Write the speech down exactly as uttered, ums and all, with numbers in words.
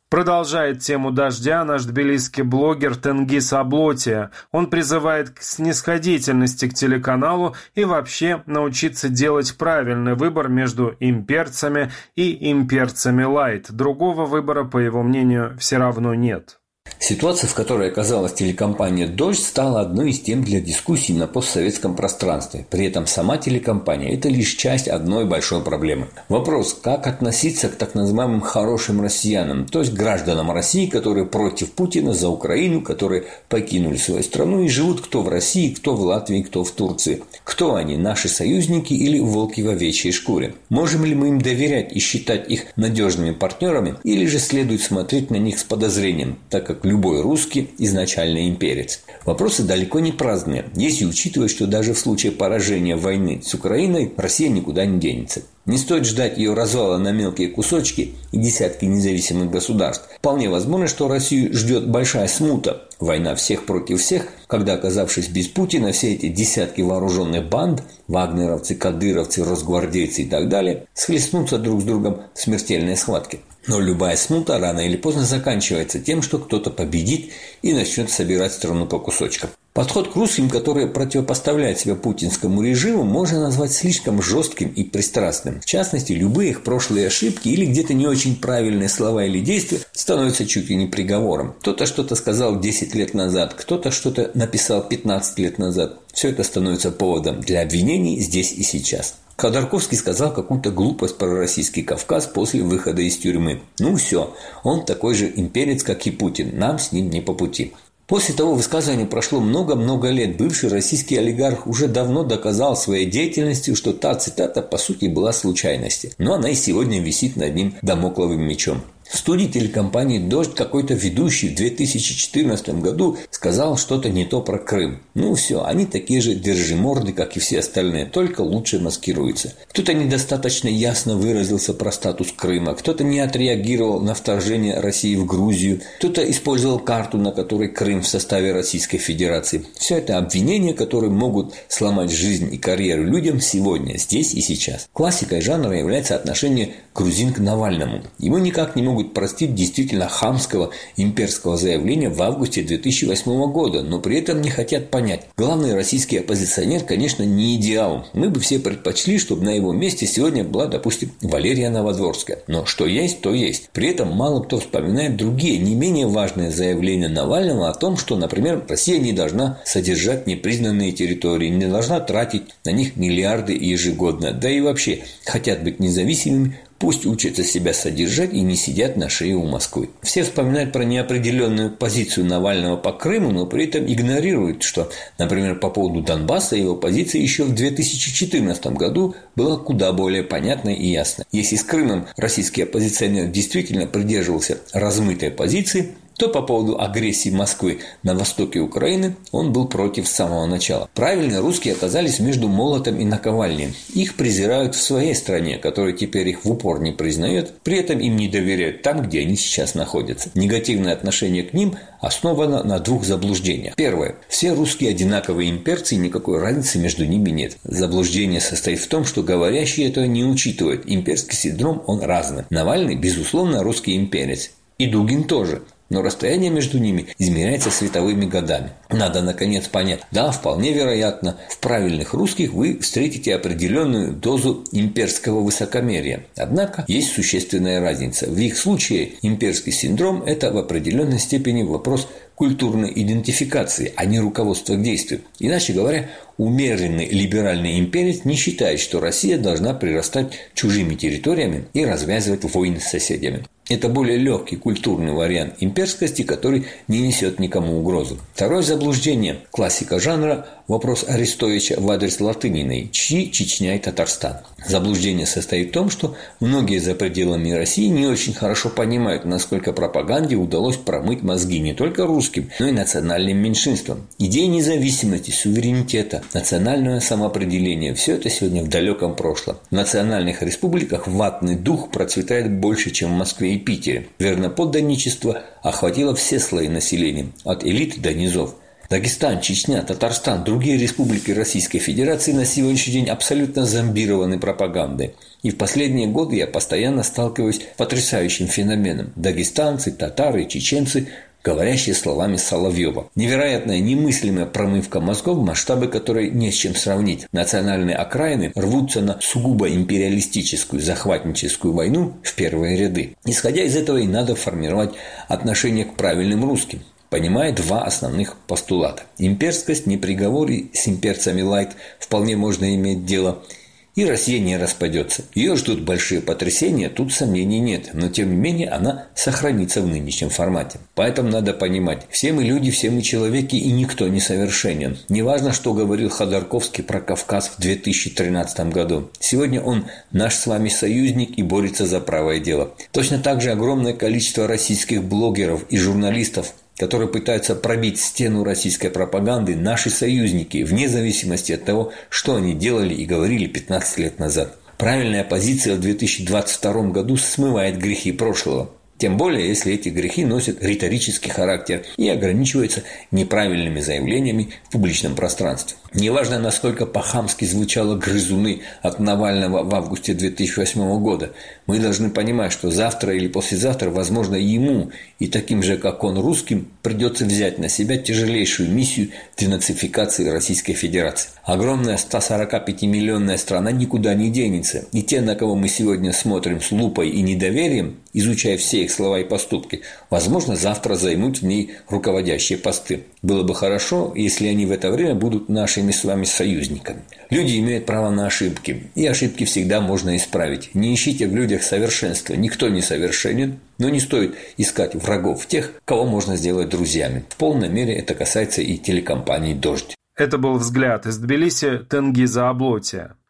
Продолжает тему «Дождя» наш тбилисский блогер Тенгиз Аблотия. Он призывает к снисходительности к телеканалу и вообще научиться делать правильный выбор между имперцами и имперцами лайт. Другого выбора, по его мнению, все равно нет. Ситуация, в которой оказалась телекомпания «Дождь», стала одной из тем для дискуссий на постсоветском пространстве. При этом сама телекомпания – это лишь часть одной большой проблемы. Вопрос, как относиться к так называемым «хорошим россиянам», то есть гражданам России, которые против Путина, за Украину, которые покинули свою страну и живут кто в России, кто в Латвии, кто в Турции. Кто они, наши союзники или волки в овечьей шкуре? Можем ли мы им доверять и считать их надежными партнерами, или же следует смотреть на них с подозрением, так как любой русский изначально имперец? Вопросы далеко не праздные, если учитывать, что даже в случае поражения войны с Украиной Россия никуда не денется. Не стоит ждать ее развала на мелкие кусочки и десятки независимых государств. Вполне возможно, что Россию ждет большая смута, война всех против всех, когда, оказавшись без Путина, все эти десятки вооруженных банд, вагнеровцы, кадыровцы, росгвардейцы и так далее, схлестнутся друг с другом в смертельной схватке. Но любая смута рано или поздно заканчивается тем, что кто-то победит и начнет собирать страну по кусочкам. Подход к русским, которые противопоставляют себя путинскому режиму, можно назвать слишком жестким и пристрастным. В частности, любые их прошлые ошибки или где-то не очень правильные слова или действия становятся чуть ли не приговором. Кто-то что-то сказал десять лет назад, кто-то что-то написал пятнадцать лет назад. Все это становится поводом для обвинений здесь и сейчас. Ходорковский сказал какую-то глупость про российский Кавказ после выхода из тюрьмы. Ну все, он такой же имперец, как и Путин, нам с ним не по пути. После того высказывания прошло много-много лет. Бывший российский олигарх уже давно доказал своей деятельностью, что та цитата по сути была случайностью. Но она и сегодня висит над ним дамокловым мечом. В студии телекомпании «Дождь» какой-то ведущий в две тысячи четырнадцатом году сказал что-то не то про Крым. Ну все, они такие же держиморды, как и все остальные, только лучше маскируются. Кто-то недостаточно ясно выразился про статус Крыма, кто-то не отреагировал на вторжение России в Грузию, кто-то использовал карту, на которой Крым в составе Российской Федерации. Все это обвинения, которые могут сломать жизнь и карьеру людям сегодня, здесь и сейчас. Классикой жанра является отношение грузин к Навальному. Ему никак не могут простить действительно хамского имперского заявления в августе две тысячи восьмого года, но при этом не хотят понять. Главный российский оппозиционер, конечно, не идеал. Мы бы все предпочли, чтобы на его месте сегодня была, допустим, Валерия Новодворская. Но что есть, то есть. При этом мало кто вспоминает другие, не менее важные заявления Навального о том, что, например, Россия не должна содержать непризнанные территории, не должна тратить на них миллиарды ежегодно, да и вообще хотят быть независимыми. Пусть учатся себя содержать и не сидят на шее у Москвы. Все вспоминают про неопределенную позицию Навального по Крыму, но при этом игнорируют, что, например, по поводу Донбасса его позиция еще в две тысячи четырнадцатом году была куда более понятной и ясной. Если с Крымом российский оппозиционер действительно придерживался размытой позиции, то по поводу агрессии Москвы на востоке Украины он был против с самого начала. Правильно, русские оказались между молотом и наковальней. Их презирают в своей стране, которая теперь их в упор не признает, при этом им не доверяют там, где они сейчас находятся. Негативное отношение к ним основано на двух заблуждениях. Первое. Все русские одинаковые имперцы, и никакой разницы между ними нет. Заблуждение состоит в том, что говорящие этого не учитывают. Имперский синдром, он разный. Навальный, безусловно, русский имперец. И Дугин тоже. Но расстояние между ними измеряется световыми годами. Надо, наконец, понять, да, вполне вероятно, в правильных русских вы встретите определенную дозу имперского высокомерия. Однако, есть существенная разница. В их случае имперский синдром – это в определенной степени вопрос культурной идентификации, а не руководства к действию. Иначе говоря, умеренный либеральный имперец не считает, что Россия должна прирастать чужими территориями и развязывать войны с соседями. Это более легкий культурный вариант имперскости, который не несет никому угрозу. Второе заблуждение классика жанра – вопрос Арестовича в адрес Латыниной, чьи Чечня и Татарстан. Заблуждение состоит в том, что многие за пределами России не очень хорошо понимают, насколько пропаганде удалось промыть мозги не только русским, но и национальным меньшинствам. Идеи независимости, суверенитета, национальное самоопределение – все это сегодня в далеком прошлом. В национальных республиках ватный дух процветает больше, чем в Москве и Питере. Верноподданничество охватило все слои населения, от элит до низов. Дагестан, Чечня, Татарстан, другие республики Российской Федерации на сегодняшний день абсолютно зомбированы пропагандой. И в последние годы я постоянно сталкиваюсь с потрясающим феноменом. Дагестанцы, татары, чеченцы, говорящие словами Соловьева. Невероятная, немыслимая промывка мозгов, масштабы которой не с чем сравнить. Национальные окраины рвутся на сугубо империалистическую, захватническую войну в первые ряды. Исходя из этого и надо формировать отношение к правильным русским, понимая два основных постулата. Имперскость не приговор, и с имперцами лайт вполне можно иметь дело. И Россия не распадется. Ее ждут большие потрясения, тут сомнений нет. Но тем не менее она сохранится в нынешнем формате. Поэтому надо понимать, все мы люди, все мы человеки, и никто не совершенен. Неважно, что говорил Ходорковский про Кавказ в две тысячи тринадцатом году. Сегодня он наш с вами союзник и борется за правое дело. Точно так же огромное количество российских блогеров и журналистов, которые пытаются пробить стену российской пропаганды, наши союзники, вне зависимости от того, что они делали и говорили пятнадцать лет назад. Правильная позиция в две тысячи двадцать втором году смывает грехи прошлого. Тем более, если эти грехи носят риторический характер и ограничиваются неправильными заявлениями в публичном пространстве. Неважно, насколько по-хамски звучало «грызуны» от Навального в августе две тысячи восьмого года, мы должны понимать, что завтра или послезавтра, возможно, ему и таким же, как он, русским, придется взять на себя тяжелейшую миссию денацификации Российской Федерации. Огромная сто сорок пятимиллионная страна никуда не денется, и те, на кого мы сегодня смотрим с лупой и недоверием, изучая все их слова и поступки, возможно, завтра займут в ней руководящие посты. Было бы хорошо, если они в это время будут нашими с вами союзниками. Люди имеют право на ошибки, и ошибки всегда можно исправить. Не ищите в людях совершенства, никто не совершенен, но не стоит искать врагов в тех, кого можно сделать друзьями. В полной мере это касается и телекомпании «Дождь». Это был взгляд из Тбилиси Тенгиза Аблотия.